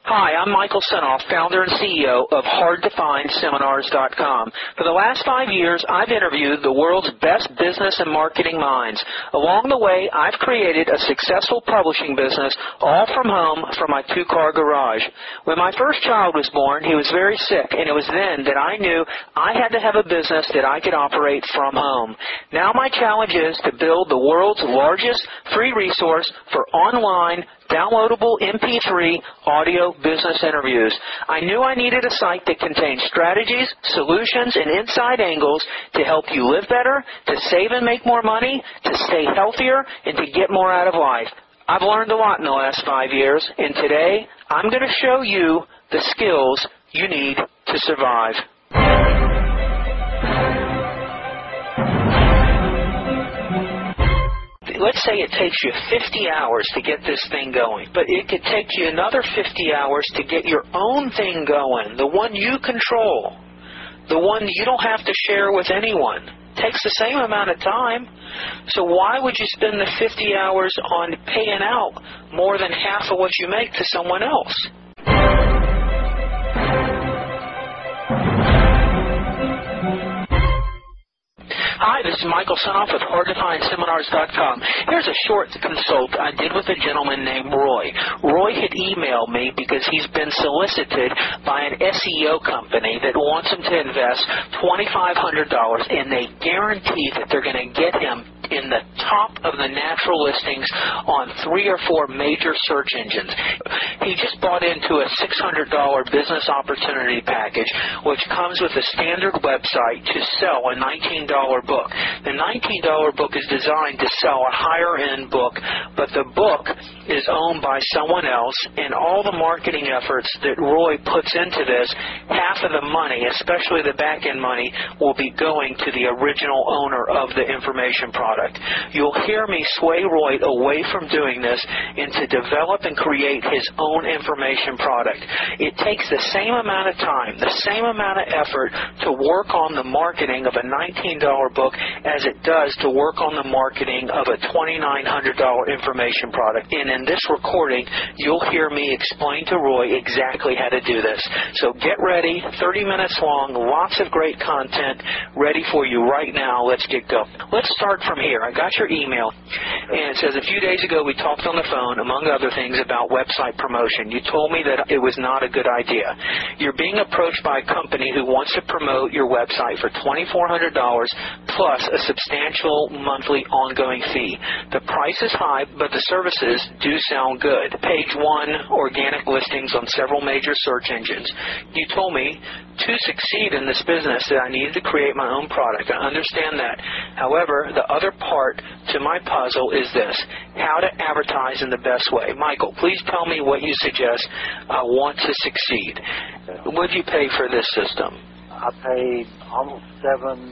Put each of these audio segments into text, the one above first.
Hi, I'm Michael Senoff, founder and CEO of HardToFindSeminars.com. For the last 5 years, I've interviewed the world's best business and marketing minds. Along the way, I've created a successful publishing business all from home from my two-car garage. When my first child was born, he was very sick, and it was then that I knew I had to have a business that I could operate from home. Now my challenge is to build the world's largest free resource for online downloadable MP3 audio business interviews. I knew I needed a site that contained strategies, solutions, and inside angles to help you live better, to save and make more money, to stay healthier, and to get more out of life. I've learned a lot in the last 5 years, and today I'm going to show you the skills you need to survive. Let's say it takes you 50 hours to get this thing going, but it could take you another 50 hours to get your own thing going, the one you control, the one you don't have to share with anyone. It takes the same amount of time, so why would you spend the 50 hours on paying out more than half of what you make to someone else? Hi, this is Michael Senoff with HardToFindSeminars.com. Here's a short consult I did with a gentleman named Roy. Roy had emailed me because he's been solicited by an SEO company that wants him to invest $2,500, and they guarantee that they're going to get him in the top of the natural listings on 3 or 4 major search engines. He just bought into a $600 business opportunity package, which comes with a standard website to sell a $19 book. The $19 book is designed to sell a higher-end book, but the book is owned by someone else, and all the marketing efforts that Roy puts into this, half of the money, especially the back-end money, will be going to the original owner of the information product. You'll hear me sway Roy away from doing this and to develop and create his own information product. It takes the same amount of time, the same amount of effort to work on the marketing of a $19 book as it does to work on the marketing of a $2,900 information product. And in this recording, you'll hear me explain to Roy exactly how to do this. So get ready, 30 minutes long, lots of great content ready for you right now. Let's get going. Let's start from here. I got your email, and it says, a few days ago we talked on the phone, among other things, about website promotion. You told me that it was not a good idea. You're being approached by a company who wants to promote your website for $2,400 plus a substantial monthly ongoing fee. The price is high, but the services do sound good. Page 1, organic listings on several major search engines. You told me to succeed in this business that I needed to create my own product. I understand that. However, the other part to my puzzle is this: how to advertise in the best way. Michael, please tell me what you suggest I want to succeed. What did you pay for this system? I paid almost $700,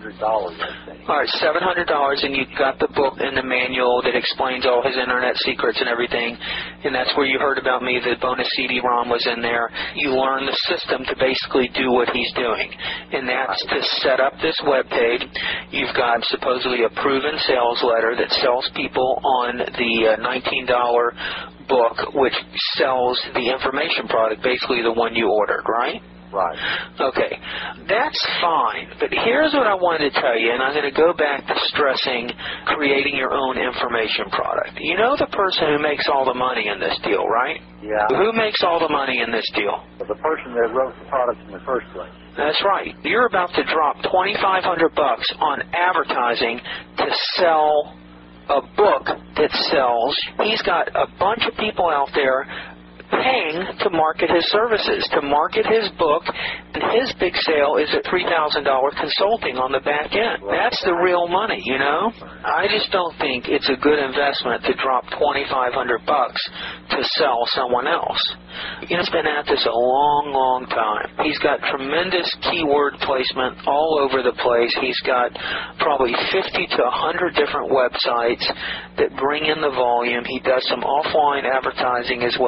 I think. All right, $700, and you got the book and the manual that explains all his internet secrets and everything, and that's where you heard about me. The bonus CD-ROM was in there. You learn the system to basically do what he's doing, and that's to set up this web page. You've got supposedly a proven sales letter that sells people on the $19 book, which sells the information product, basically the one you ordered, right? Right. Okay, that's fine, but here's what I wanted to tell you, and I'm going to go back to stressing creating your own information product. You know the person who makes all the money in this deal, right? Yeah. Who makes all the money in this deal? The person that wrote the product in the first place. That's right. You're about to drop $2,500 on advertising to sell a book that sells. He's got a bunch of people out there paying to market his services, to market his book, and his big sale is at $3,000 consulting on the back end. That's the real money, you know? I just don't think it's a good investment to drop $2,500 to sell someone else. You know, he's been at this a long, long time. He's got tremendous keyword placement all over the place. He's got probably 50 to 100 different websites that bring in the volume. He does some offline advertising as well.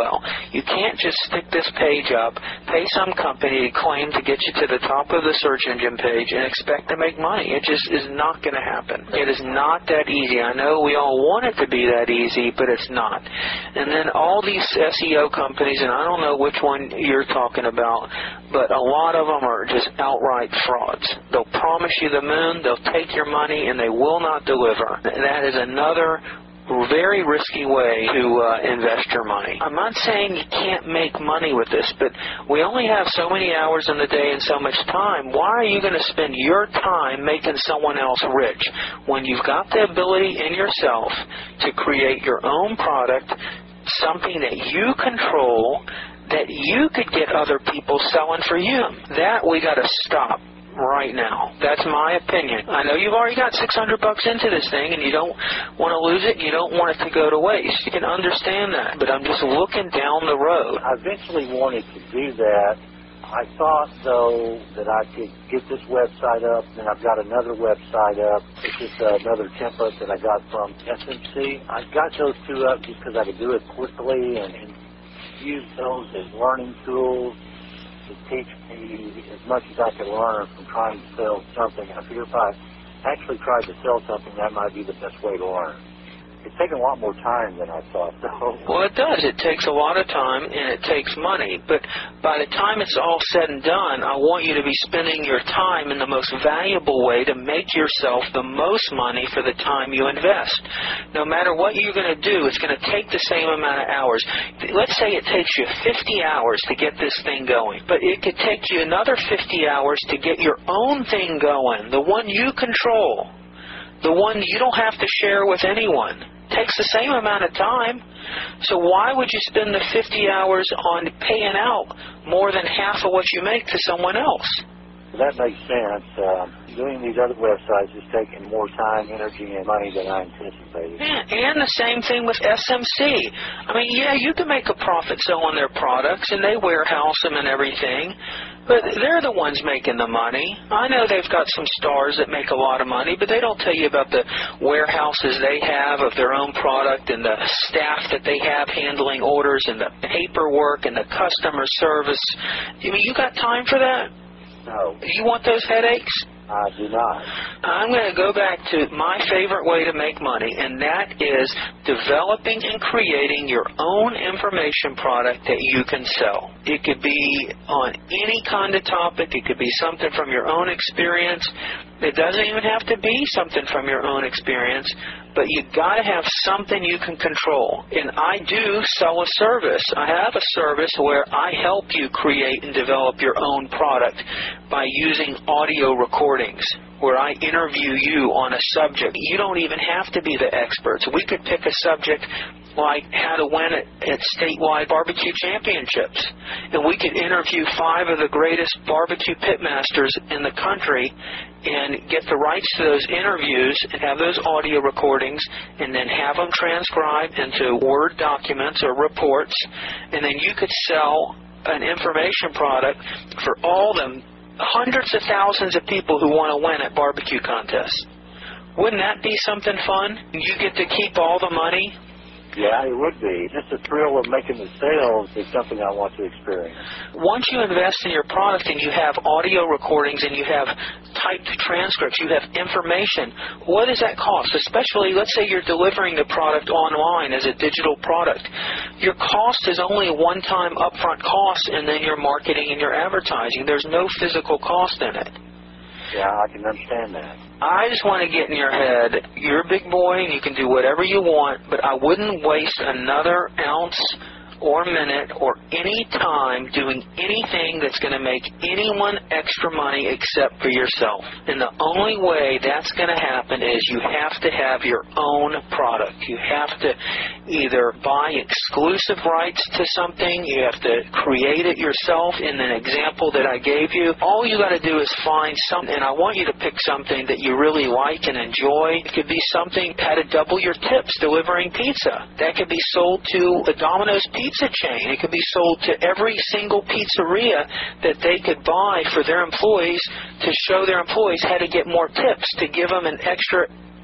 You can't just stick this page up, pay some company to claim to get you to the top of the search engine page and expect to make money. It just is not going to happen. It is not that easy. I know we all want it to be that easy, but it's not. And then all these SEO companies, and I don't know which one you're talking about, but a lot of them are just outright frauds. They'll promise you the moon, they'll take your money, and they will not deliver. And that is another very risky way to invest your money. I'm not saying you can't make money with this, but we only have so many hours in the day and so much time. Why are you going to spend your time making someone else rich when you've got the ability in yourself to create your own product, something that you control, that you could get other people selling for you? That we got to stop right now. That's my opinion. I know you've already got $600 into this thing and you don't want to lose it. You don't want it to go to waste. You can understand that, but I'm just looking down the road. I eventually wanted to do that. I thought, though, that I could get this website up, and I've got another website up. It's just another template that I got from SMC. I got those two up just because I could do it quickly and use those as learning tools to teach me as much as I could learn from trying to sell something. I figure if I actually tried to sell something, that might be the best way to learn. It's taken a lot more time than I thought, though. Well, it does. It takes a lot of time, and it takes money. But by the time it's all said and done, I want you to be spending your time in the most valuable way to make yourself the most money for the time you invest. No matter what you're going to do, it's going to take the same amount of hours. Let's say it takes you 50 hours to get this thing going, but it could take you another 50 hours to get your own thing going, the one you control, the one you don't have to share with anyone. Takes the same amount of time. So why would you spend the 50 hours on paying out more than half of what you make to someone else? That makes sense. Doing these other websites is taking more time, energy, and money than I anticipated. Yeah, and the same thing with SMC. I mean, yeah, you can make a profit selling their products, and they warehouse them and everything, but they're the ones making the money. I know they've got some stars that make a lot of money, but they don't tell you about the warehouses they have of their own product and the staff that they have handling orders and the paperwork and the customer service. I mean, you got time for that? No. You want those headaches? I do not. I'm going to go back to my favorite way to make money, and that is developing and creating your own information product that you can sell. It could be on any kind of topic. It could be something from your own experience. It doesn't even have to be something from your own experience, but you've got to have something you can control. And I do sell a service. I have a service where I help you create and develop your own product by using audio recordings, where I interview you on a subject. You don't even have to be the experts. We could pick a subject like how to win at statewide barbecue championships. And we could interview 5 of the greatest barbecue pitmasters in the country and get the rights to those interviews and have those audio recordings and then have them transcribed into Word documents or reports. And then you could sell an information product for all them hundreds of thousands of people who want to win at barbecue contests. Wouldn't that be something fun? You get to keep all the money. Yeah, it would be. Just the thrill of making the sales is something I want to experience. Once you invest in your product and you have audio recordings and you have typed transcripts, you have information, what does that cost? Especially, let's say you're delivering the product online as a digital product. Your cost is only a one-time upfront cost, and then your marketing and your advertising. There's no physical cost in it. Yeah, I can understand that. I just want to get in your head, you're a big boy and you can do whatever you want, but I wouldn't waste another ounce or minute or any time doing anything that's going to make anyone extra money except for yourself. And the only way that's going to happen is you have to have your own product. You have to either buy exclusive rights to something, you have to create it yourself. In an example that I gave you, all you got to do is find something, and I want you to pick something that you really like and enjoy. It could be something how to double your tips delivering pizza. That could be sold to a Domino's pizza chain. It could be sold to every single pizzeria that they could buy for their employees to show their employees how to get more tips, to give them an extra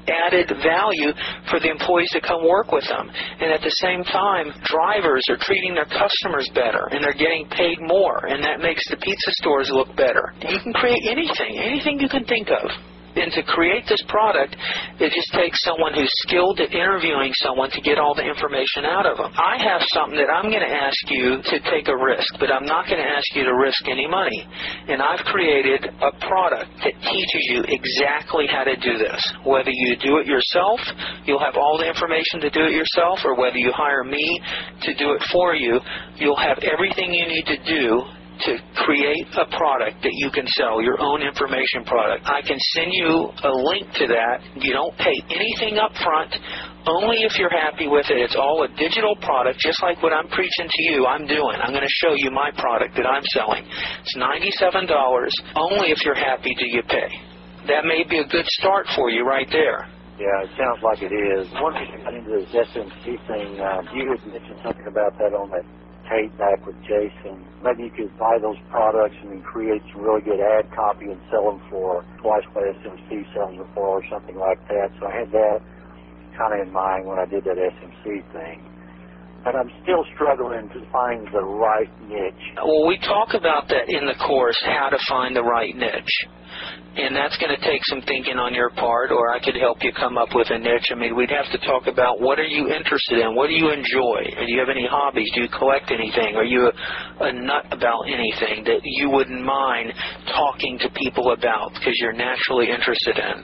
added value for the employees to come work with them. And at the same time, drivers are treating their customers better, and they're getting paid more, and that makes the pizza stores look better. You can create anything you can think of. And to create this product, it just takes someone who's skilled at interviewing someone to get all the information out of them. I have something that I'm going to ask you to take a risk, but I'm not going to ask you to risk any money. And I've created a product that teaches you exactly how to do this. Whether you do it yourself, you'll have all the information to do it yourself, or whether you hire me to do it for you, you'll have everything you need to do to create a product that you can sell, your own information product. I can send you a link to that. You don't pay anything up front, only if you're happy with it. It's all a digital product, just like what I'm preaching to you, I'm doing. I'm going to show you my product that I'm selling. It's $97. Only if you're happy do you pay. That may be a good start for you right there. Yeah, it sounds like it is. Once you got into this SMC thing, you had mentioned something about that on that tape back with Jason. Maybe you could buy those products and then create some really good ad copy and sell them for twice what SMC sells them for, or something like that. So I had that kind of in mind when I did that SMC thing. But I'm still struggling to find the right niche. Well, we talk about that in the course, how to find the right niche. And that's going to take some thinking on your part, or I could help you come up with a niche. I mean, we'd have to talk about what are you interested in? What do you enjoy? Do you have any hobbies? Do you collect anything? Are you a nut about anything that you wouldn't mind talking to people about because you're naturally interested in?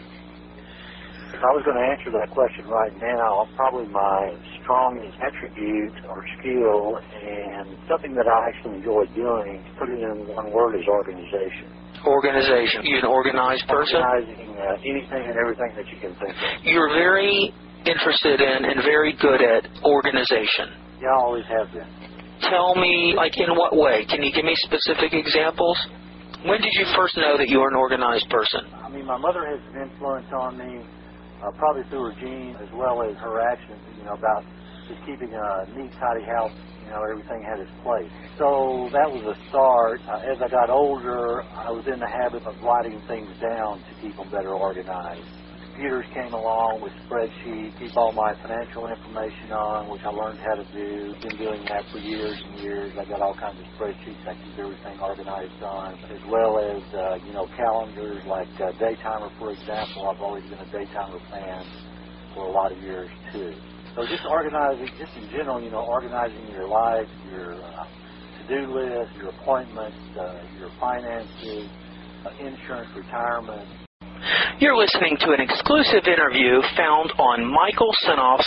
If I was going to answer that question right now, probably my strongest attribute or skill and something that I actually enjoy doing, put it in one word, is organization. Organization. You're an organized person? Organizing anything and everything that you can think of. You're very interested in and very good at organization. Yeah, I always have been. Tell me, like, in what way? Can you give me specific examples? When did you first know that you were an organized person? I mean, my mother has an influence on me, probably through her genes as well as her actions, about just keeping a neat, tidy house. Everything had its place. So that was a start. As I got older, I was in the habit of writing things down to keep them better organized. Computers came along with spreadsheets, keep all my financial information on, which I learned how to do. Been doing that for years and years. I got all kinds of spreadsheets I keep everything organized on, as well as, calendars like Daytimer, for example. I've always been a Daytimer fan for a lot of years, too. So just organizing, just in general, organizing your life, your to-do list, your appointments, your finances, insurance, retirement. You're listening to an exclusive interview found on Michael Senoff's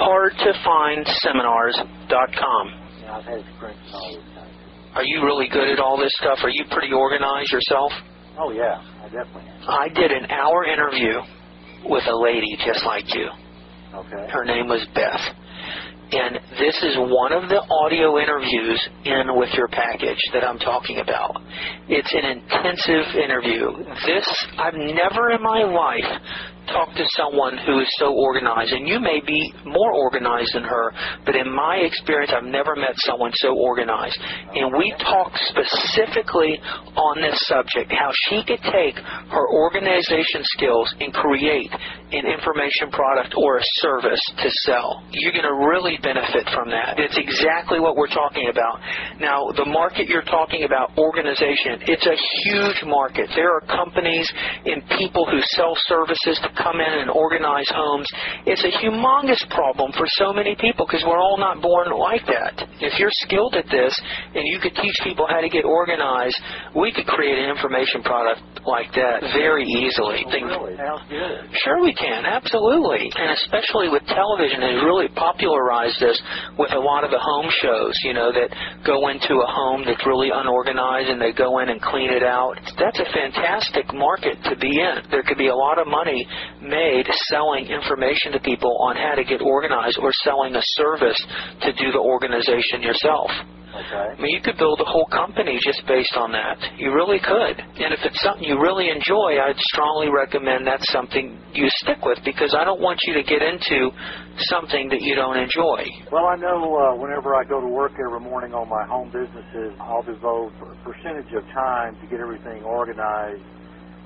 HardToFindSeminars.com. Yeah, I've had experience in all this kind of things. Are you really good at all this stuff? Are you pretty organized yourself? Oh, yeah, I definitely am. I did an hour interview with a lady just like you. Okay. Her name was Beth. And this is one of the audio interviews in with your package that I'm talking about. It's an intensive interview. I've never in my life talked to someone who is so organized, and you may be more organized than her, but in my experience, I've never met someone so organized. And we talked specifically on this subject, how she could take her organization skills and create an information product or a service to sell. You're going to really benefit from that. It's exactly what we're talking about. Now, the market you're talking about, organization, it's a huge market. There are companies and people who sell services to come in and organize homes. It's a humongous problem for so many people because we're all not born like that. If you're skilled at this and you could teach people how to get organized, we could create an information product like that very easily. Really? Sounds good. Sure we can, absolutely. And especially with television, they really popularized this with a lot of the home shows, that go into a home that's really unorganized and they go in and clean it out. That's a fantastic market to be in. There could be a lot of money made selling information to people on how to get organized or selling a service to do the organization yourself. Okay. I mean, you could build a whole company just based on that. You really could. And if it's something you really enjoy, I'd strongly recommend that's something you stick with, because I don't want you to get into something that you don't enjoy. Well, I know whenever I go to work every morning on my home businesses, I'll devote a percentage of time to get everything organized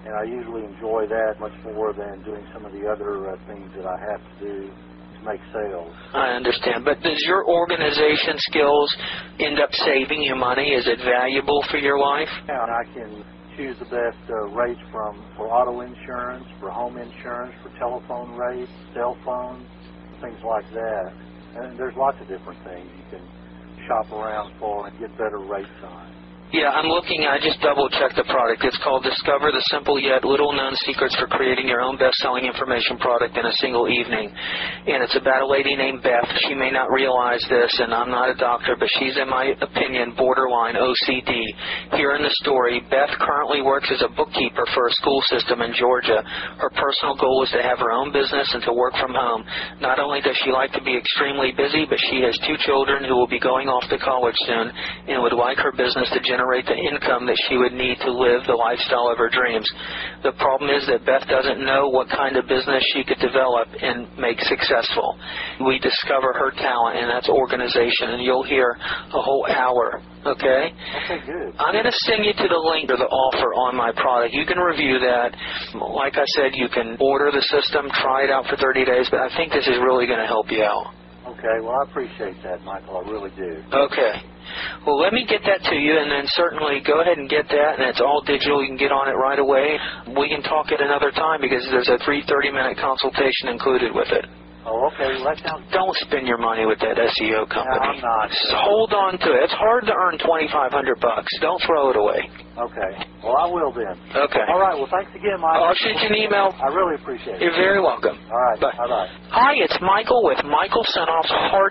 and I usually enjoy that much more than doing some of the other things that I have to do to make sales. I understand. But does your organization skills end up saving you money? Is it valuable for your life? Yeah, and I can choose the best rates for auto insurance, for home insurance, for telephone rates, cell phones, things like that. And there's lots of different things you can shop around for and get better rates on. Yeah, I'm looking. I just double-checked the product. It's called Discover the Simple Yet Little-Known Secrets for Creating Your Own Best-Selling Information Product in a Single Evening. And it's about a lady named Beth. She may not realize this, and I'm not a doctor, but she's, in my opinion, borderline OCD. Here in the story, Beth currently works as a bookkeeper for a school system in Georgia. Her personal goal is to have her own business and to work from home. Not only does she like to be extremely busy, but she has 2 children who will be going off to college soon and would like her business to generate the income that she would need to live the lifestyle of her dreams. The problem is that Beth doesn't know what kind of business she could develop and make successful. We discover her talent, and that's organization, and you'll hear a whole hour. Okay? Okay, good. I'm going to send you to the link or the offer on my product. You can review that. Like I said, you can order the system, try it out for 30 days, but I think this is really going to help you out. Okay, well, I appreciate that, Michael. I really do. Okay. Well, let me get that to you, and then certainly go ahead and get that, and it's all digital. You can get on it right away. We can talk at another time because there's a free 30-minute consultation included with it. Oh, okay. Well, that sounds... Don't spend your money with that SEO company. No, I'm not. Just hold on to it. It's hard to earn $2,500. Don't throw it away. Okay. Well, I will then. Okay. All right. Well, thanks again, Michael. I'll shoot you an email. I really appreciate it. You're very welcome. All right. Bye. Bye-bye. Hi, it's Michael with Michael Senoff's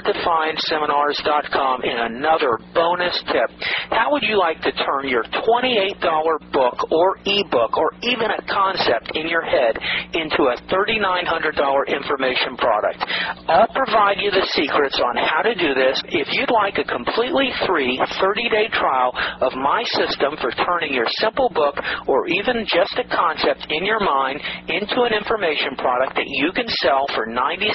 HardToFindSeminars.com, and another bonus tip. How would you like to turn your $28 book or ebook or even a concept in your head into a $3,900 information product? I'll provide you the secrets on how to do this. If you'd like a completely free 30-day trial of my system for turning your simple book or even just a concept in your mind into an information product that you can sell for $97,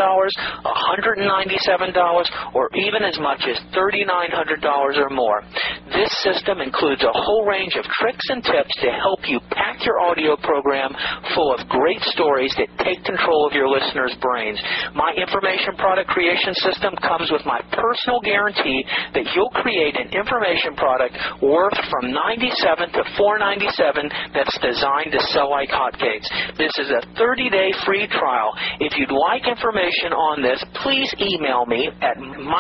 $197, or even as much as $3,900 or more. This system includes a whole range of tricks and tips to help you pack your audio program full of great stories that take control of your listeners' brains. My information product creation system comes with my personal guarantee that you'll create an information product worth from $97 to $497 that's designed to sell like hotcakes. This is a 30-day free trial. If you'd like information on this, please email me at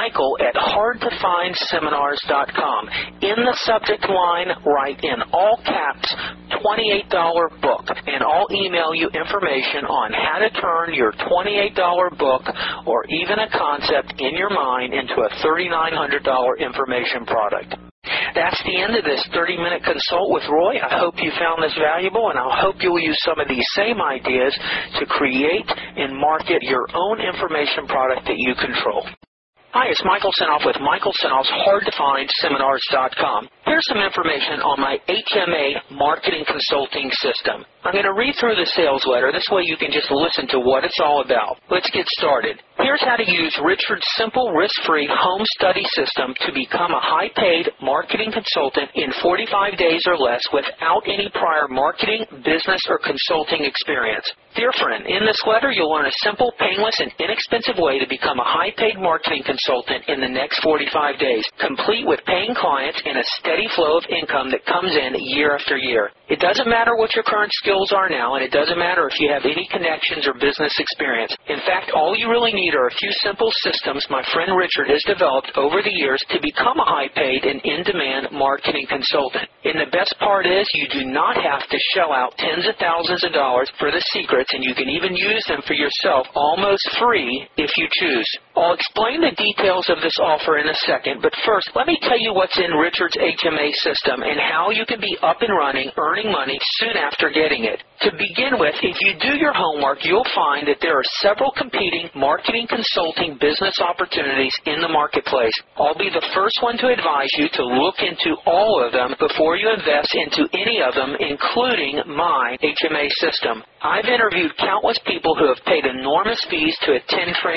michael@hardtofindseminars.com. In the subject line, write in all caps $28 book, and I'll email you information on how to turn your $28 book or even a concept in your mind into a $3,900 information product. That's the end of this 30-minute consult with Roy. I hope you found this valuable, and I hope you'll use some of these same ideas to create and market your own information product that you control. Hi, it's Michael Senoff with Michael Senoff's HardToFindSeminars.com. Here's some information on my HMA marketing consulting system. I'm going to read through the sales letter. This way you can just listen to what it's all about. Let's get started. Here's how to use Richard's simple, risk-free home study system to become a high-paid marketing consultant in 45 days or less without any prior marketing, business, or consulting experience. Dear friend, in this letter you'll learn a simple, painless, and inexpensive way to become a high-paid marketing consultant in the next 45 days, complete with paying clients and a steady flow of income that comes in year after year. It doesn't matter what your current skills are now, and it doesn't matter if you have any connections or business experience. In fact, all you really need are a few simple systems my friend Richard has developed over the years to become a high-paid and in-demand marketing consultant. And the best part is you do not have to shell out tens of thousands of dollars for the secrets, and you can even use them for yourself almost free if you choose. I'll explain the details of this offer in a second, but first, let me tell you what's in Richard's HMA system and how you can be up and running, earning money soon after getting it. To begin with, if you do your homework, you'll find that there are several competing marketing consulting business opportunities in the marketplace. I'll be the first one to advise you to look into all of them before you invest into any of them, including my HMA system. I've interviewed countless people who have paid enormous fees to attend trainings.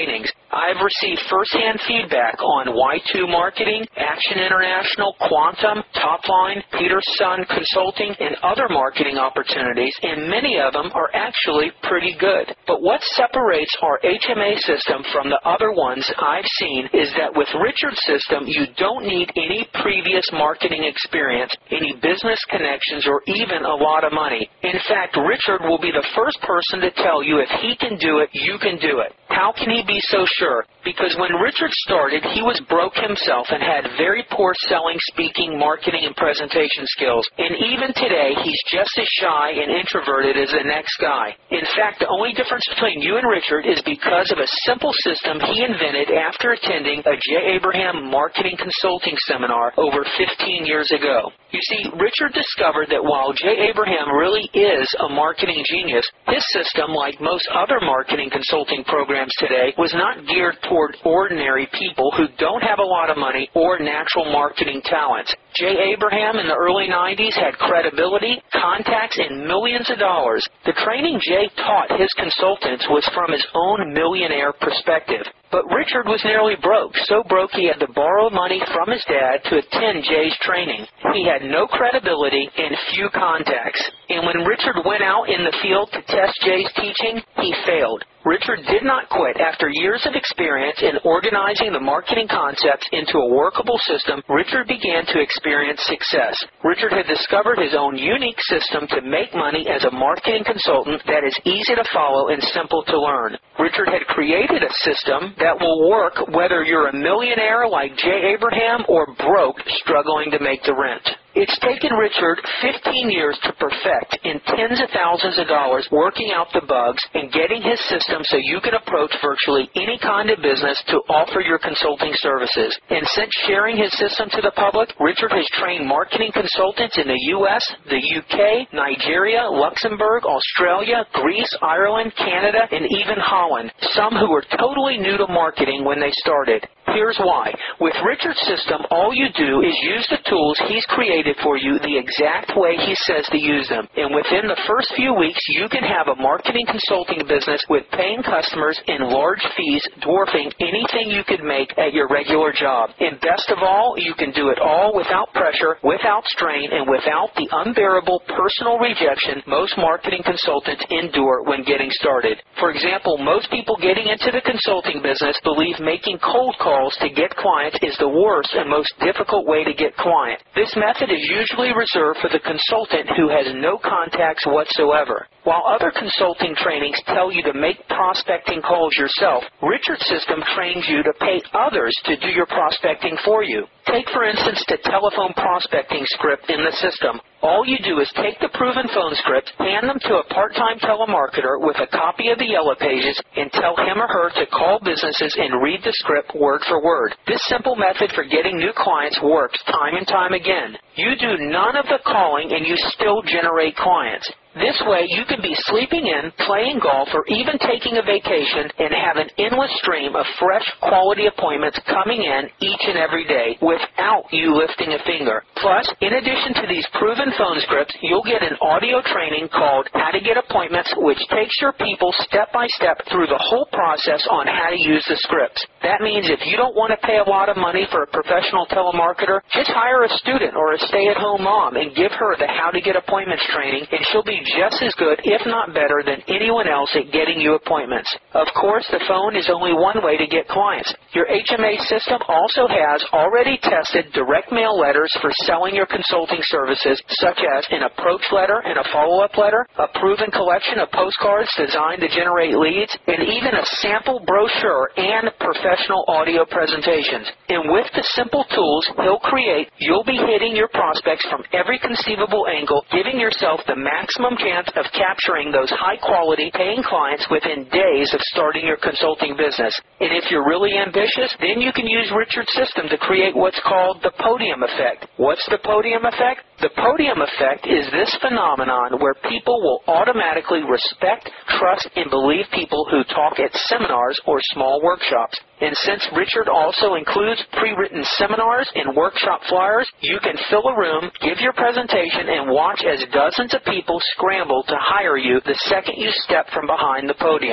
I've received first-hand feedback on Y2 Marketing, Action International, Quantum, Topline, Peterson Consulting, and other marketing opportunities, and many of them are actually pretty good. But what separates our HMA system from the other ones I've seen is that with Richard's system, you don't need any previous marketing experience, any business connections, or even a lot of money. In fact, Richard will be the first person to tell you if he can do it, you can do it. How can he be so sure? Because when Richard started, he was broke himself and had very poor selling, speaking, marketing, and presentation skills. And even today, he's just as shy and introverted as the next guy. In fact, the only difference between you and Richard is because of a simple system he invented after attending a J. Abraham marketing consulting seminar over 15 years ago. You see, Richard discovered that while J. Abraham really is a marketing genius, his system, like most other marketing consulting programs today, was not geared toward ordinary people who don't have a lot of money or natural marketing talents. J. Abraham in the early 90s had credibility, contacts, and millions of dollars. The training Jay taught his consultants was from his own millionaire perspective. But Richard was nearly broke, so broke he had to borrow money from his dad to attend Jay's training. He had no credibility and few contacts. And when Richard went out in the field to test Jay's teaching, he failed. Richard did not quit. After years of experience in organizing the marketing concepts into a workable system, Richard began to experience success. Richard had discovered his own unique system to make money as a marketing consultant that is easy to follow and simple to learn. Richard had created a system that will work whether you're a millionaire like J. Abraham or broke struggling to make the rent. It's taken Richard 15 years to perfect in tens of thousands of dollars working out the bugs and getting his system so you can approach virtually any kind of business to offer your consulting services. And since sharing his system to the public, Richard has trained marketing consultants in the U.S., the UK, Nigeria, Luxembourg, Australia, Greece, Ireland, Canada, and even Holland, some who were totally new to marketing when they started. Here's why. With Richard's system, all you do is use the tools he's created for you the exact way he says to use them. And within the first few weeks, you can have a marketing consulting business with paying customers and large fees dwarfing anything you could make at your regular job. And best of all, you can do it all without pressure, without strain, and without the unbearable personal rejection most marketing consultants endure when getting started. For example, most people getting into the consulting business believe making cold calls to get clients is the worst and most difficult way to get clients. This method is usually reserved for the consultant who has no contacts whatsoever. While other consulting trainings tell you to make prospecting calls yourself, Richard's system trains you to pay others to do your prospecting for you. Take, for instance, the telephone prospecting script in the system. All you do is take the proven phone script, hand them to a part-time telemarketer with a copy of the Yellow Pages, and tell him or her to call businesses and read the script word for word. This simple method for getting new clients works time and time again. You do none of the calling and you still generate clients. This way, you can be sleeping in, playing golf, or even taking a vacation and have an endless stream of fresh, quality appointments coming in each and every day without you lifting a finger. Plus, in addition to these proven phone scripts, you'll get an audio training called How to Get Appointments, which takes your people step by step through the whole process on how to use the scripts. That means if you don't want to pay a lot of money for a professional telemarketer, just hire a student or a stay-at-home mom and give her the How to Get Appointments training, and she'll be just as good, if not better, than anyone else at getting you appointments. Of course, the phone is only one way to get clients. Your HMA system also has already tested direct mail letters for selling your consulting services, such as an approach letter and a follow-up letter, a proven collection of postcards designed to generate leads, and even a sample brochure and professional audio presentations. And with the simple tools he'll create, you'll be hitting your prospects from every conceivable angle, giving yourself the maximum chance of capturing those high-quality paying clients within days of starting your consulting business. And if you're really ambitious, then you can use Richard's system to create what's called the podium effect. What's the podium effect? The podium effect is this phenomenon where people will automatically respect, trust, and believe people who talk at seminars or small workshops. And since Richard also includes pre-written seminars and workshop flyers, you can fill a room, give your presentation, and watch as dozens of people scramble to hire you the second you step from behind the podium.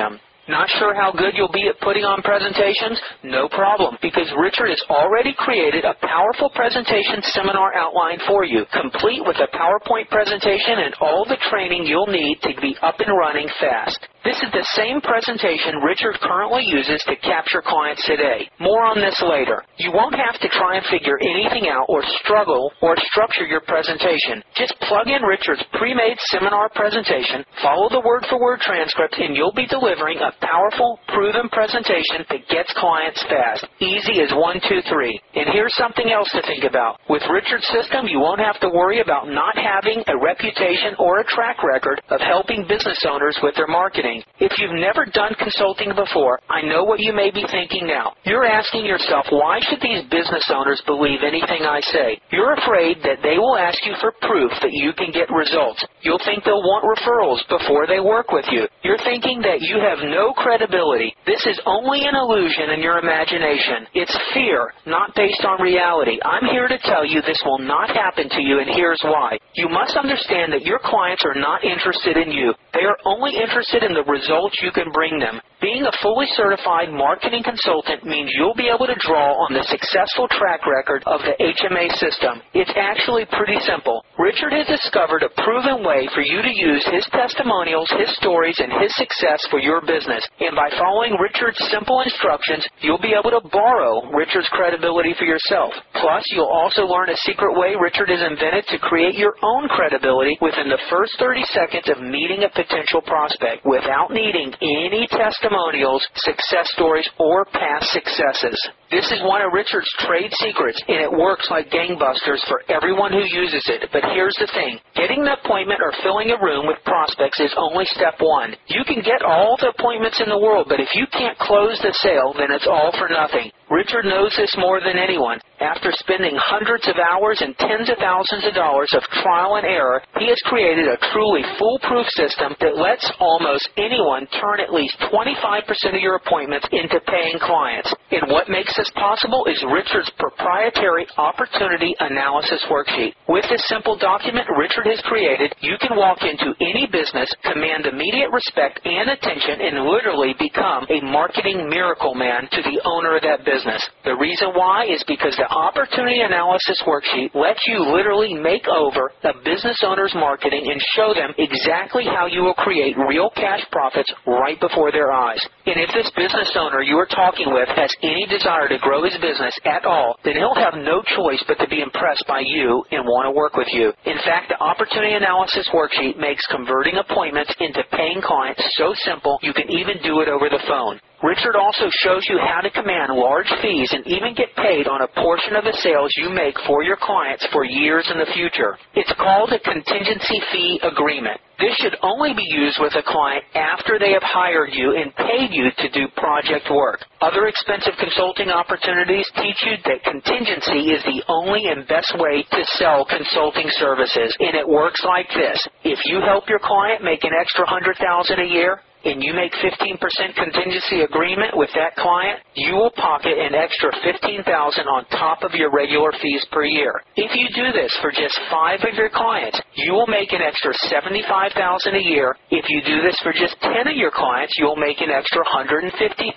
Not sure how good you'll be at putting on presentations? No problem, because Richard has already created a powerful presentation seminar outline for you, complete with a PowerPoint presentation and all the training you'll need to be up and running fast. This is the same presentation Richard currently uses to capture clients today. More on this later. You won't have to try and figure anything out or struggle or structure your presentation. Just plug in Richard's pre-made seminar presentation, follow the word-for-word transcript, and you'll be delivering a powerful, proven presentation that gets clients fast. Easy as 1, 2, 3. And here's something else to think about. With Richard's system, you won't have to worry about not having a reputation or a track record of helping business owners with their marketing. If you've never done consulting before, I know what you may be thinking now. You're asking yourself, why should these business owners believe anything I say? You're afraid that they will ask you for proof that you can get results. You'll think they'll want referrals before they work with you. You're thinking that you have no credibility. This is only an illusion in your imagination. It's fear, not based on reality. I'm here to tell you this will not happen to you, and here's why. You must understand that your clients are not interested in you. They are only interested in the results you can bring them. Being a fully certified marketing consultant means you'll be able to draw on the successful track record of the HMA system. It's actually pretty simple. Richard has discovered a proven way for you to use his testimonials, his stories, and his success for your business. And by following Richard's simple instructions, you'll be able to borrow Richard's credibility for yourself. Plus, you'll also learn a secret way Richard has invented to create your own credibility within the first 30 seconds of meeting a potential prospect without needing any testimonials, success stories, or past successes. This is one of Richard's trade secrets, and it works like gangbusters for everyone who uses it. But here's the thing. Getting the appointment or filling a room with prospects is only step one. You can get all the appointments in the world, but if you can't close the sale, then it's all for nothing. Richard knows this more than anyone. After spending hundreds of hours and tens of thousands of dollars of trial and error, he has created a truly foolproof system that lets almost anyone turn at least 25% of your appointments into paying clients. And what makes this possible is Richard's proprietary opportunity analysis worksheet. With this simple document Richard has created, you can walk into any business, command immediate respect and attention, and literally become a marketing miracle man to the owner of that business. The reason why is because the opportunity analysis worksheet lets you literally make over a business owner's marketing and show them exactly how you will create real cash profits right before their eyes. And if this business owner you are talking with has any desire to grow his business at all, then he'll have no choice but to be impressed by you and want to work with you. In fact, the opportunity analysis worksheet makes converting appointments into paying clients so simple you can even do it over the phone. Richard also shows you how to command large fees and even get paid on a portion of the sales you make for your clients for years in the future. It's called a contingency fee agreement. This should only be used with a client after they have hired you and paid you to do project work. Other expensive consulting opportunities teach you that contingency is the only and best way to sell consulting services, and it works like this. If you help your client make an extra $100,000 a year, and you make 15% contingency agreement with that client, you will pocket an extra $15,000 on top of your regular fees per year. If you do this for just 5 of your clients, you will make an extra $75,000 a year. If you do this for just 10 of your clients, you'll make an extra $150,000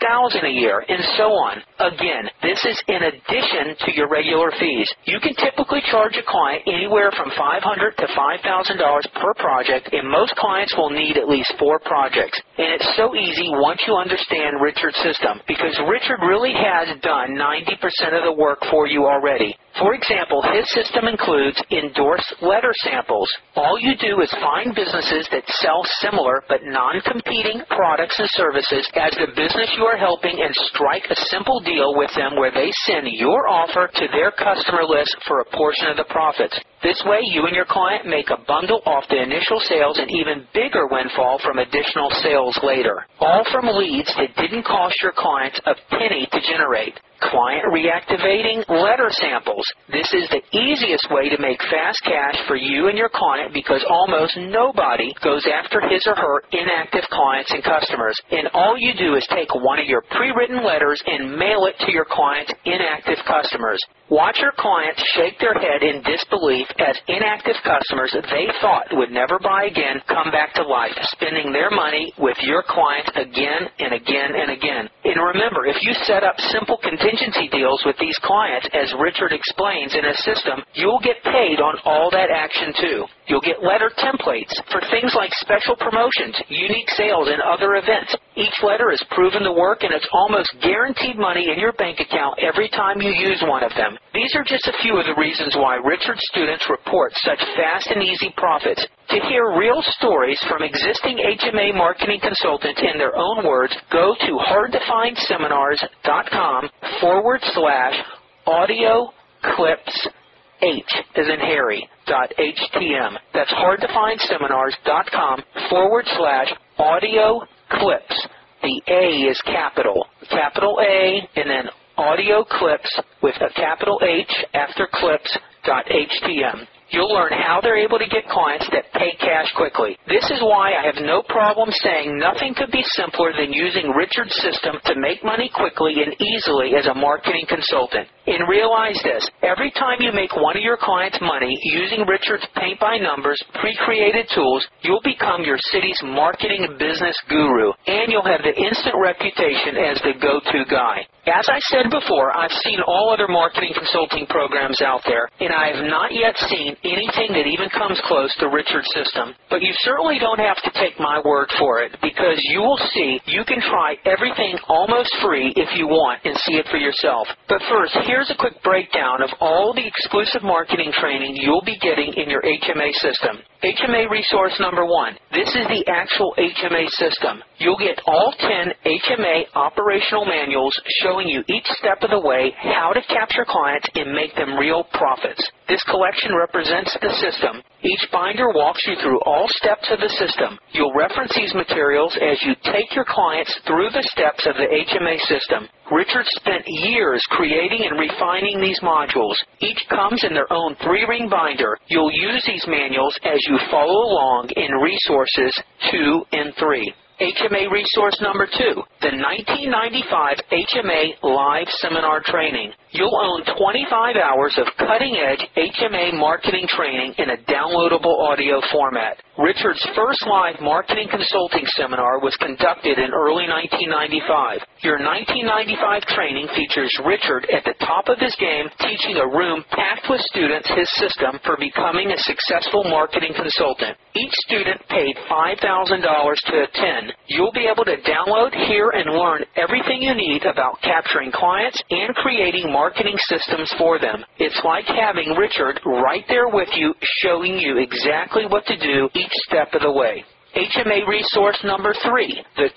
a year, and so on. Again, this is in addition to your regular fees. You can typically charge a client anywhere from $500 to $5,000 per project, and most clients will need at least 4 projects. And it's so easy once you understand Richard's system, because Richard really has done 90% of the work for you already. For example, his system includes endorsed letter samples. All you do is find businesses that sell similar but non-competing products and services as the business you are helping and strike a simple deal with them where they send your offer to their customer list for a portion of the profits. This way, you and your client make a bundle off the initial sales and even bigger windfall from additional sales later. All from leads that didn't cost your clients a penny to generate. Client reactivating letter samples. This is the easiest way to make fast cash for you and your client because almost nobody goes after his or her inactive clients and customers. And all you do is take one of your pre-written letters and mail it to your client's inactive customers. Watch your clients shake their head in disbelief as inactive customers they thought would never buy again come back to life, spending their money with your client again and again and again. And remember, if you set up simple contingency deals with these clients, as Richard explains in his system, you'll get paid on all that action too. You'll get letter templates for things like special promotions, unique sales, and other events. Each letter is proven to work, and it's almost guaranteed money in your bank account every time you use one of them. These are just a few of the reasons why Richard's students report such fast and easy profits. To hear real stories from existing HMA marketing consultants in their own words, go to hardtofindseminars.com/audio clips H as in Harry, .htm. That's hardtofindseminars.com/audio clips. The A is capital A, and then audio clips with a capital H after clips.htm. You'll learn how they're able to get clients that pay cash quickly. This is why I have no problem saying nothing could be simpler than using Richard's system to make money quickly and easily as a marketing consultant. And realize this, every time you make one of your clients money using Richard's paint-by-numbers, pre-created tools, you'll become your city's marketing and business guru, and you'll have the instant reputation as the go-to guy. As I said before, I've seen all other marketing consulting programs out there, and I have not yet seen anything that even comes close to Richard's system. But you certainly don't have to take my word for it, because you will see you can try everything almost free if you want and see it for yourself. But first, here's a quick breakdown of all the exclusive marketing training you'll be getting in your HMA system. HMA resource number 1. This is the actual HMA system. You'll get all 10 HMA operational manuals showing you each step of the way how to capture clients and make them real profits. This collection represents the system. Each binder walks you through all steps of the system. You'll reference these materials as you take your clients through the steps of the HMA system. Richard spent years creating and refining these modules. Each comes in their own 3-ring binder. You'll use these manuals as you follow along in resources 2 and 3. HMA resource number 2, the 1995 HMA Live Seminar Training. You'll own 25 hours of cutting-edge HMA marketing training in a downloadable audio format. Richard's first live marketing consulting seminar was conducted in early 1995. Your 1995 training features Richard at the top of his game teaching a room packed with students his system for becoming a successful marketing consultant. Each student paid $5,000 to attend. You'll be able to download, hear, and learn everything you need about capturing clients and creating marketing systems for them. It's like having Richard right there with you, showing you exactly what to do each step of the way. HMA resource number 3, the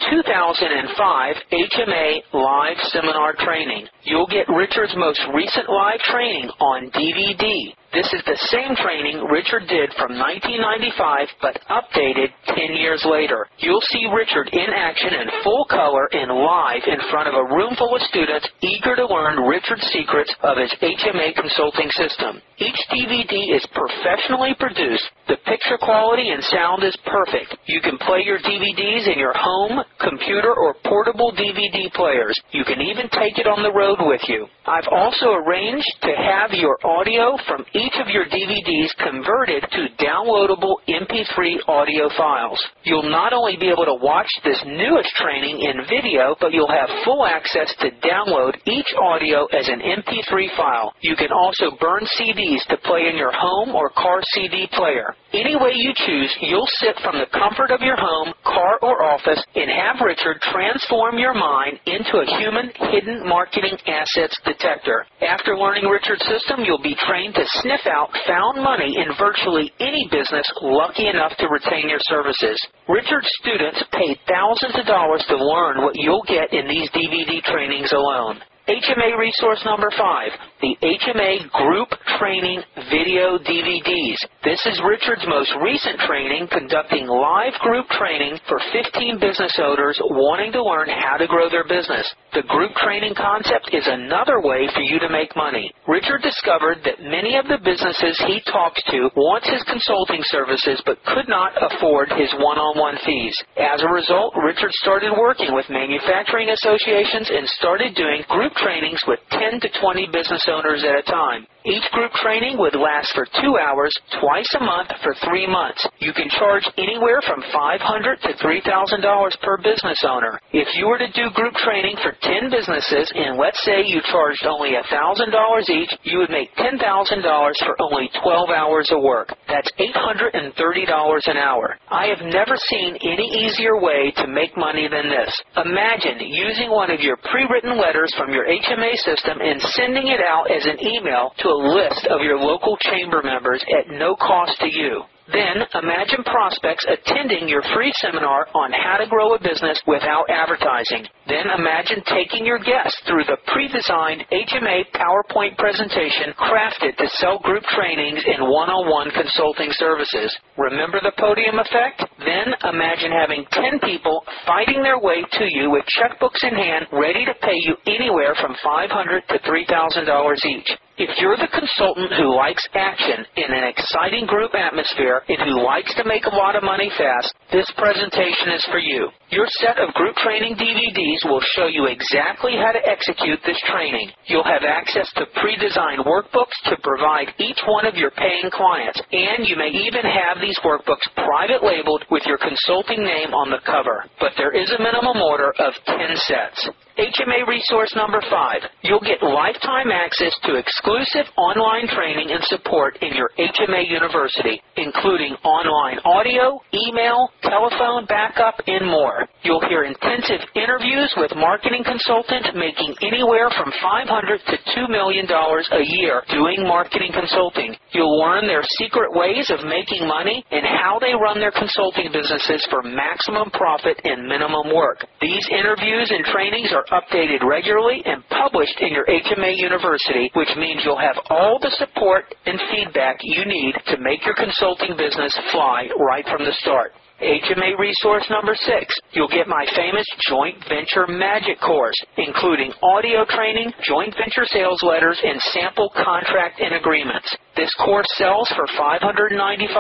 2005 HMA Live Seminar Training. You'll get Richard's most recent live training on DVD. This is the same training Richard did from 1995, but updated 10 years later. You'll see Richard in action in full color and live in front of a room full of students eager to learn Richard's secrets of his HMA consulting system. Each DVD is professionally produced. The picture quality and sound is perfect. You can play your DVDs in your home, computer, or portable DVD players. You can even take it on the road with you. I've also arranged to have your audio from each of your DVDs converted to downloadable MP3 audio files. You'll not only be able to watch this newest training in video, but you'll have full access to download each audio as an MP3 file. You can also burn CDs to play in your home or car CD player. Any way you choose, you'll sit from the comfort of your home, car, or office and have Richard transform your mind into a human hidden marketing assets detector. After learning Richard's system, you'll be trained to sniff out found money in virtually any business lucky enough to retain your services. Richard's students paid thousands of dollars to learn what you'll get in these DVD trainings alone. HMA resource number 5, the HMA Group Training Video DVDs. This is Richard's most recent training conducting live group training for 15 business owners wanting to learn how to grow their business. The group training concept is another way for you to make money. Richard discovered that many of the businesses he talks to want his consulting services but could not afford his one-on-one fees. As a result, Richard started working with manufacturing associations and started doing group trainings with 10 to 20 business owners at a time. Each group training would last for 2 hours, twice a month for 3 months. You can charge anywhere from $500 to $3,000 per business owner. If you were to do group training for 10 businesses and let's say you charged only $1,000 each, you would make $10,000 for only 12 hours of work. That's $830 an hour. I have never seen any easier way to make money than this. Imagine using one of your pre-written letters from your HMA system and sending it out as an email to a list of your local chamber members at no cost to you. Then imagine prospects attending your free seminar on how to grow a business without advertising. Then imagine taking your guests through the pre-designed HMA PowerPoint presentation crafted to sell group trainings and one-on-one consulting services. Remember the podium effect? Then imagine having 10 people fighting their way to you with checkbooks in hand, ready to pay you anywhere from $500 to $3,000 each. If you're the consultant who likes action in an exciting group atmosphere and who likes to make a lot of money fast, this presentation is for you. Your set of group training DVDs will show you exactly how to execute this training. You'll have access to pre-designed workbooks to provide each one of your paying clients, and you may even have these workbooks private labeled with your consulting name on the cover. But there is a minimum order of 10 sets. HMA resource number 5. You'll get lifetime access to exclusive online training and support in your HMA University, including online audio, email, telephone backup, and more. You'll hear intensive interviews with marketing consultants making anywhere from $500 to $2 million a year doing marketing consulting. You'll learn their secret ways of making money and how they run their consulting businesses for maximum profit and minimum work. These interviews and trainings are updated regularly and published in your HMA University, which means you'll have all the support and feedback you need to make your consulting business fly right from the start. HMA resource number 6. You'll get my famous Joint Venture Magic course, including audio training, joint venture sales letters, and sample contract and agreements. This course sells for $595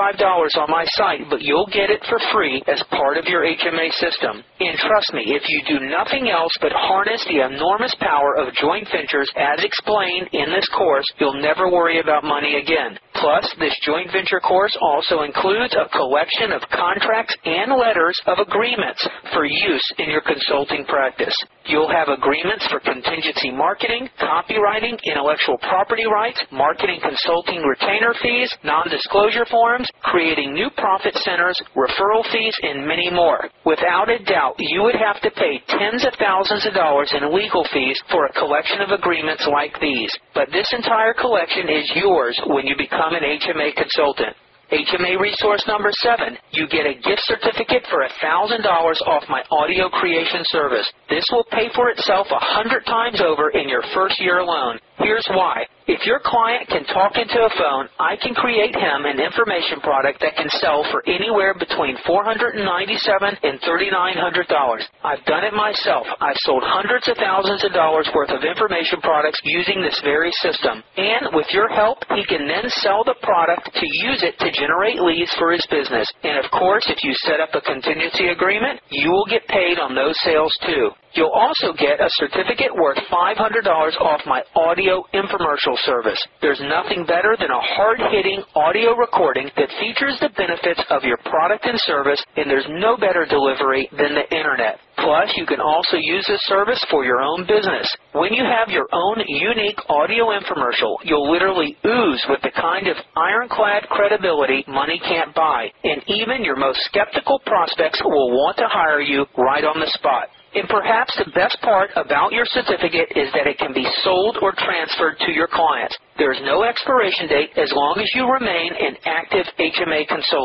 on my site, but you'll get it for free as part of your HMA system. And trust me, if you do nothing else but harness the enormous power of joint ventures as explained in this course, you'll never worry about money again. Plus, this joint venture course also includes a collection of contracts and letters of agreements for use in your consulting practice. You'll have agreements for contingency marketing, copywriting, intellectual property rights, marketing consulting retainer fees, non-disclosure forms, creating new profit centers, referral fees, and many more. Without a doubt, you would have to pay tens of thousands of dollars in legal fees for a collection of agreements like these. But this entire collection is yours when you become an HMA consultant. HMA resource number 7. You get a gift certificate for $1,000 off my audio creation service. This will pay for itself 100 times over in your first year alone. Here's why. If your client can talk into a phone, I can create him an information product that can sell for anywhere between $497 and $3,900. I've done it myself. I've sold hundreds of thousands of dollars worth of information products using this very system. And with your help, he can then sell the product to use it to generate leads for his business. And of course, if you set up a contingency agreement, you will get paid on those sales too. You'll also get a certificate worth $500 off my audio infomercial service. There's nothing better than a hard-hitting audio recording that features the benefits of your product and service, and there's no better delivery than the Internet. Plus, you can also use this service for your own business. When you have your own unique audio infomercial, you'll literally ooze with the kind of ironclad credibility money can't buy, and even your most skeptical prospects will want to hire you right on the spot. And perhaps the best part about your certificate is that it can be sold or transferred to your clients. There is no expiration date as long as you remain an active HMA consultant.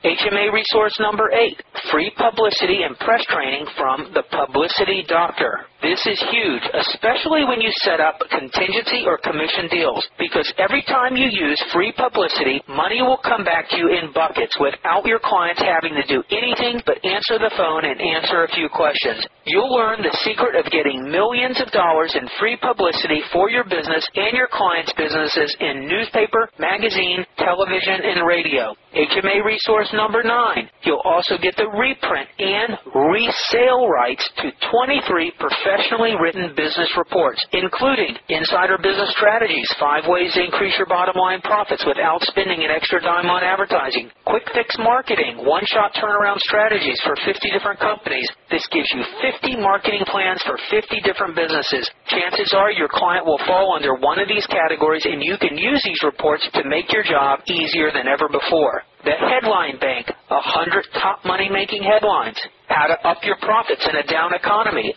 HMA resource number 8, free publicity and press training from the Publicity Doctor. This is huge, especially when you set up contingency or commission deals, because every time you use free publicity, money will come back to you in buckets without your clients having to do anything but answer the phone and answer a few questions. You'll learn the secret of getting millions of dollars in free publicity for your business and your clients' businesses in newspaper, magazine, television, and radio. HMA resource number 9. You'll also get the reprint and resale rights to 23 professionally written business reports, including Insider Business Strategies, 5 ways to increase your bottom line profits without spending an extra dime on advertising, Quick Fix Marketing, one-shot turnaround strategies for 50 different companies. This gives you 50 marketing plans for 50 different businesses. Chances are your client will fall under one of these categories, and you can use these reports to make your job easier than ever before. The Headline Bank, 100 top money-making headlines. How to up your profits in a down economy,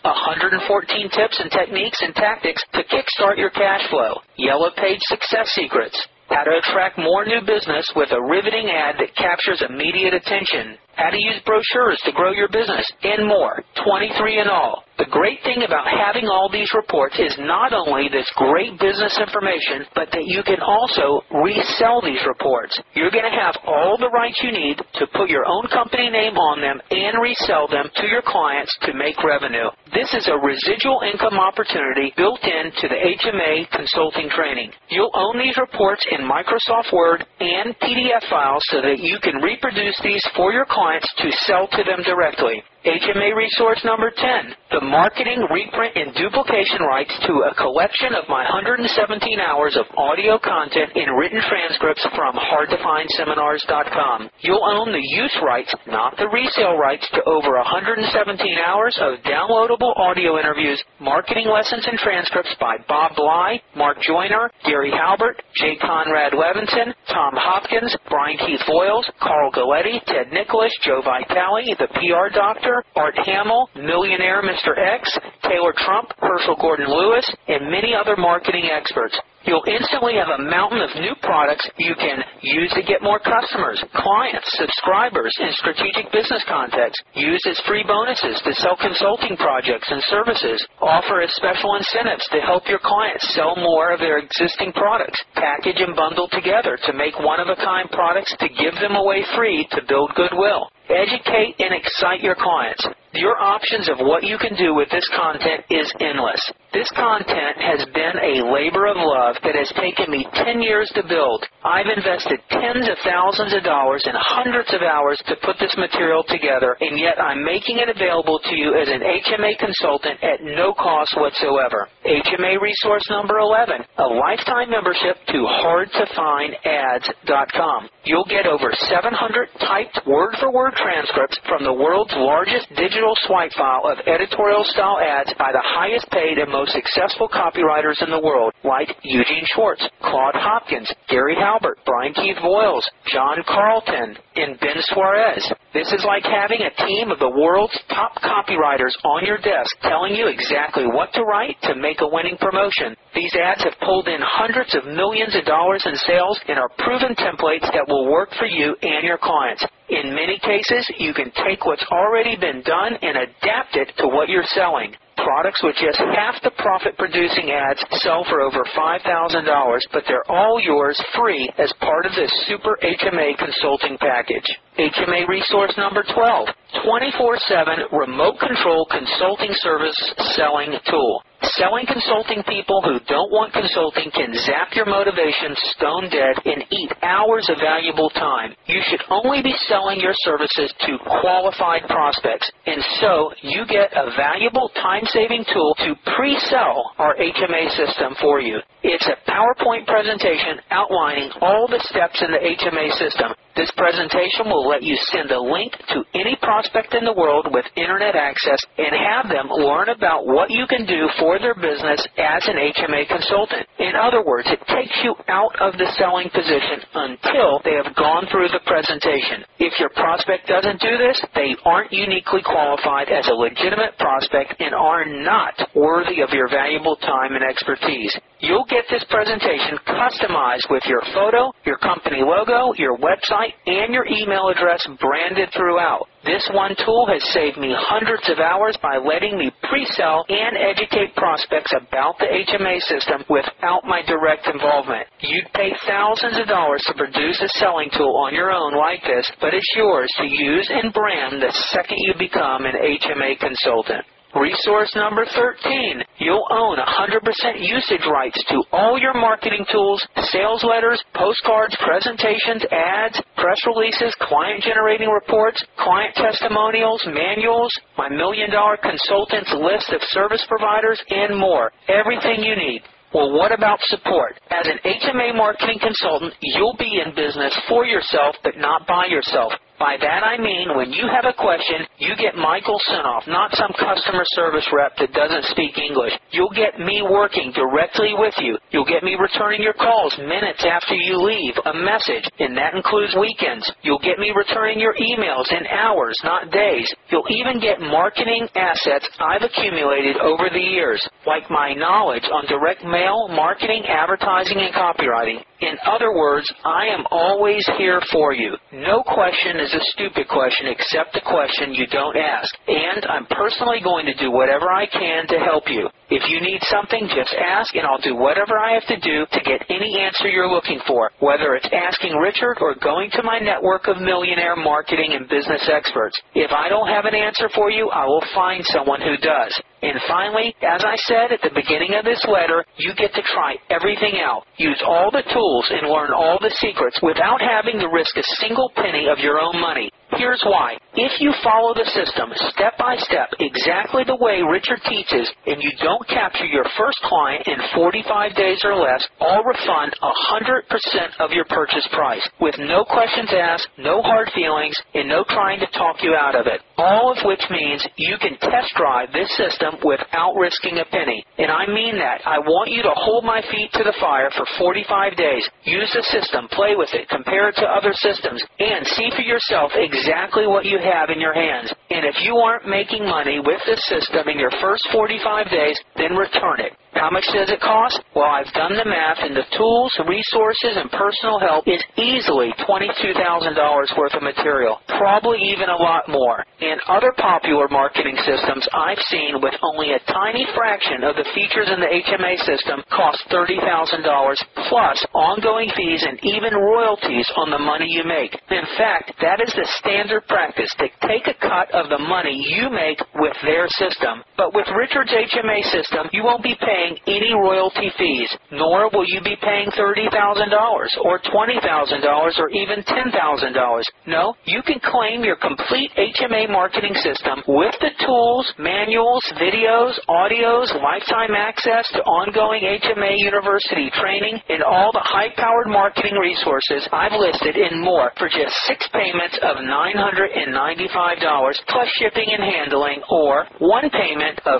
114 tips and techniques and tactics to kickstart your cash flow. Yellow Page Success Secrets. How to attract more new business with a riveting ad that captures immediate attention. How to use brochures to grow your business, and more. 23 in all. The great thing about having all these reports is not only this great business information, but that you can also resell these reports. You're going to have all the rights you need to put your own company name on them and resell them to your clients to make revenue. This is a residual income opportunity built into the HMA consulting training. You'll own these reports in Microsoft Word and PDF files so that you can reproduce these for your clients to sell to them directly. HMA resource number 10, the marketing, reprint, and duplication rights to a collection of my 117 hours of audio content in written transcripts from hardtofindseminars.com. You'll own the use rights, not the resale rights, to over 117 hours of downloadable audio interviews, marketing lessons and transcripts by Bob Bly, Mark Joyner, Gary Halbert, J. Conrad Levinson, Tom Hopkins, Brian Keith Voiles, Carl Galletti, Ted Nicholas, Joe Vitale, the PR Doctor, Art Hamill, Millionaire Mr. X, Taylor Trump, Herschel Gordon Lewis, and many other marketing experts. You'll instantly have a mountain of new products you can use to get more customers, clients, subscribers, and strategic business contacts. Use as free bonuses to sell consulting projects and services. Offer as special incentives to help your clients sell more of their existing products. Package and bundle together to make one-of-a-kind products to give them away free to build goodwill. Educate and excite your clients. Your options of what you can do with this content is endless. This content has been a labor of love that has taken me 10 years to build. I've invested tens of thousands of dollars and hundreds of hours to put this material together, and yet I'm making it available to you as an HMA consultant at no cost whatsoever. HMA resource number 11, a lifetime membership to hardtofinads.com. You'll get over 700 typed word-for-word transcripts from the world's largest digital swipe file of editorial-style ads by the highest-paid and most successful copywriters in the world, like Eugene Schwartz, Claude Hopkins, Gary Halbert, Brian Keith Voiles, John Carlton, and Ben Suarez. This is like having a team of the world's top copywriters on your desk telling you exactly what to write to make a winning promotion. These ads have pulled in hundreds of millions of dollars in sales and are proven templates that will work for you and your clients. In many cases, you can take what's already been done and adapt it to what you're selling. Products with just half the profit-producing ads sell for over $5,000, but they're all yours free as part of this Super HMA consulting package. HMA resource number 12, 24/7 remote control consulting service selling tool. Selling consulting people who don't want consulting can zap your motivation stone dead and eat hours of valuable time. You should only be selling your services to qualified prospects, and so you get a valuable time-saving tool to pre-sell our HMA system for you. It's a PowerPoint presentation outlining all the steps in the HMA system. This presentation will let you send a link to any prospect in the world with internet access and have them learn about what you can do for for their business as an HMA consultant. In other words, it takes you out of the selling position until they have gone through the presentation. If your prospect doesn't do this, they aren't uniquely qualified as a legitimate prospect and are not worthy of your valuable time and expertise. You'll get this presentation customized with your photo, your company logo, your website, and your email address branded throughout. This one tool has saved me hundreds of hours by letting me pre-sell and educate prospects about the HMA system without my direct involvement. You'd pay thousands of dollars to produce a selling tool on your own like this, but it's yours to use and brand the second you become an HMA consultant. Resource number 13, you'll own 100% usage rights to all your marketing tools, sales letters, postcards, presentations, ads, press releases, client-generating reports, client testimonials, manuals, my $1 Million Consultants list of service providers, and more. Everything you need. Well, what about support? As an HMA marketing consultant, you'll be in business for yourself, but not by yourself. By that I mean when you have a question, you get Michael Sinoff, not some customer service rep that doesn't speak English. You'll get me working directly with you. You'll get me returning your calls minutes after you leave a message, and that includes weekends. You'll get me returning your emails in hours, not days. You'll even get marketing assets I've accumulated over the years, like my knowledge on direct mail, marketing, advertising, and copywriting. In other words, I am always here for you. No question is a stupid question except a question you don't ask. And I'm personally going to do whatever I can to help you. If you need something, just ask, and I'll do whatever I have to do to get any answer you're looking for, whether it's asking Richard or going to my network of millionaire marketing and business experts. If I don't have an answer for you, I will find someone who does. And finally, as I said at the beginning of this letter, you get to try everything out. Use all the tools and learn all the secrets without having to risk a single penny of your own money. Here's why. If you follow the system step by step exactly the way Richard teaches, and you don't capture your first client in 45 days or less, I'll refund 100% of your purchase price with no questions asked, no hard feelings, and no trying to talk you out of it. All of which means you can test drive this system without risking a penny. And I mean that. I want you to hold my feet to the fire for 45 days. Use the system, play with it, compare it to other systems, and see for yourself exactly what you have in your hands. And if you aren't making money with this system in your first 45 days, then return it. How much does it cost? Well, I've done the math, and the tools, resources, and personal help is easily $22,000 worth of material, probably even a lot more. And other popular marketing systems I've seen with only a tiny fraction of the features in the HMA system cost $30,000 plus ongoing fees and even royalties on the money you make. In fact, that is the standard practice, to take a cut of the money you make with their system. But with Richard's HMA system, you won't be paying any royalty fees, nor will you be paying $30,000 or $20,000 or even $10,000. No, you can claim your complete HMA marketing system with the tools, manuals, videos, audios, lifetime access to ongoing HMA university training, and all the high-powered marketing resources I've listed and more for just 6 payments of $995 plus shipping and handling, or 1 payment of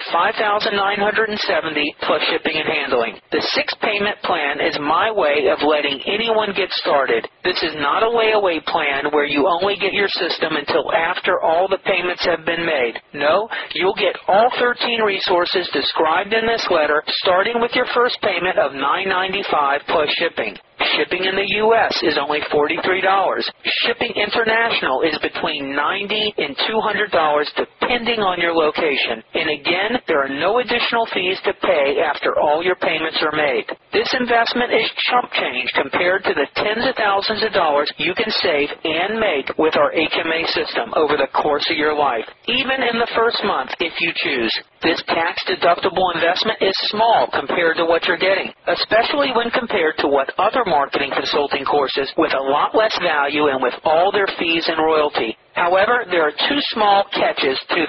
$5,970 plus shipping and handling. The 6-payment plan is my way of letting anyone get started. This is not a layaway plan where you only get your system until after all the payments have been made. No, you'll get all 13 resources described in this letter, starting with your first payment of $995 plus shipping. Shipping in the U.S. is only $43. Shipping international is between $90 and $200 depending on your location. And again, there are no additional fees to pay after all your payments are made. This investment is chump change compared to the tens of thousands of dollars you can save and make with our HMA system over the course of your life, even in the first month if you choose. This tax-deductible investment is small compared to what you're getting, especially when compared to what other marketing consulting courses with a lot less value and with all their fees and royalty. However, there are 2 small catches to this.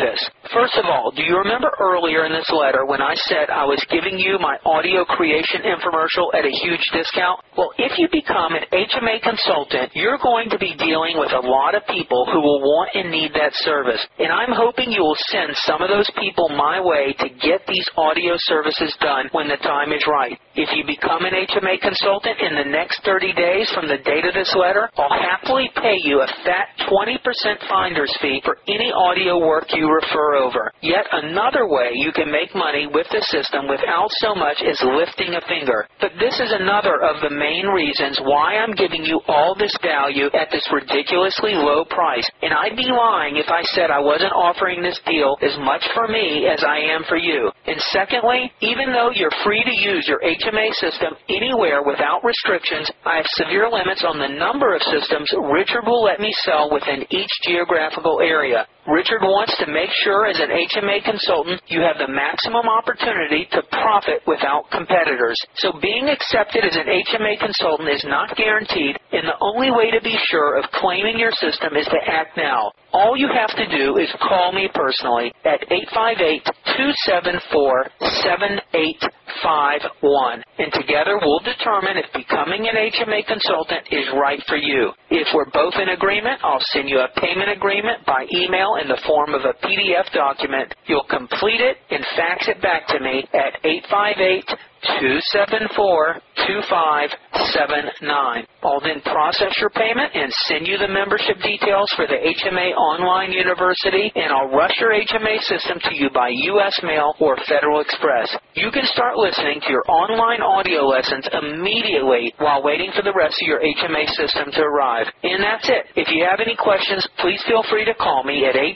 First of all, do you remember earlier in this letter when I said I was giving you my audio creation infomercial at a huge discount? Well, if you become an HMA consultant, you're going to be dealing with a lot of people who will want and need that service. And I'm hoping you will send some of those people my way to get these audio services done when the time is right. If you become an HMA consultant in the next 30 days from the date of this letter, I'll happily pay you a fat 20% finder's fee for any audio work you refer over. Yet another way you can make money with the system without so much as lifting a finger. But this is another of the main reasons why I'm giving you all this value at this ridiculously low price. And I'd be lying if I said I wasn't offering this deal as much for me as I am for you. And secondly, even though you're free to use your HMA system anywhere without restrictions, I have severe limits on the number of systems Richard will let me sell within each geographical area. Richard wants to make sure as an HMA consultant you have the maximum opportunity to profit without competitors. So being accepted as an HMA consultant is not guaranteed, and the only way to be sure of claiming your system is to act now. All you have to do is call me personally at 858-274-7851, and together we'll determine if becoming an HMA consultant is right for you. If we're both in agreement, I'll send you a payment agreement by email in the form of a PDF document. You'll complete it and fax it back to me at 858-274-2579. I'll then process your payment and send you the membership details for the HMA Online University, and I'll rush your HMA system to you by U.S. mail or Federal Express. You can start listening to your online audio lessons immediately while waiting for the rest of your HMA system to arrive. And that's it. If you have any questions, please feel free to call me at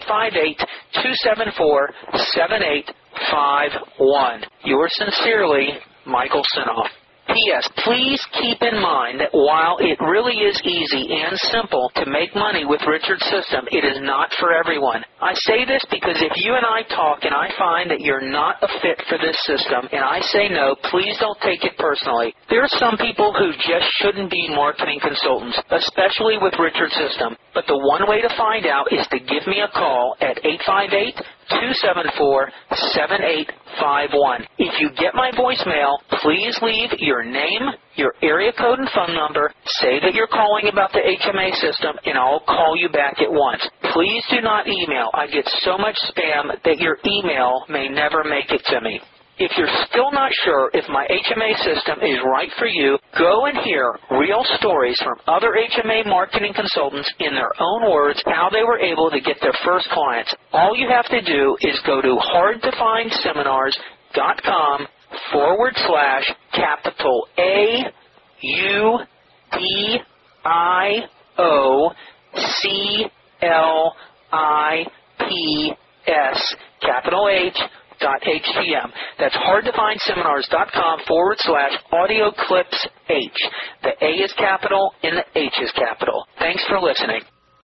858-274-7851. Yours sincerely, Michael Sinoff. P.S. Please keep in mind that while it really is easy and simple to make money with Richard's system, it is not for everyone. I say this because if you and I talk and I find that you're not a fit for this system and I say no, please don't take it personally. There are some people who just shouldn't be marketing consultants, especially with Richard's system. But the one way to find out is to give me a call at 858-274-7851. If you get my voicemail, please leave your name, your area code and phone number, say that you're calling about the HMA system, and I'll call you back at once. Please do not email. I get so much spam that your email may never make it to me. If you're still not sure if my HMA system is right for you, go and hear real stories from other HMA marketing consultants in their own words how they were able to get their first clients. All you have to do is go to hardtofindseminars.com/capital AUDIOCLIPS, capital H, .htm. That's hardtofindseminars.com/audioclipsH. The A is capital and the H is capital. Thanks for listening.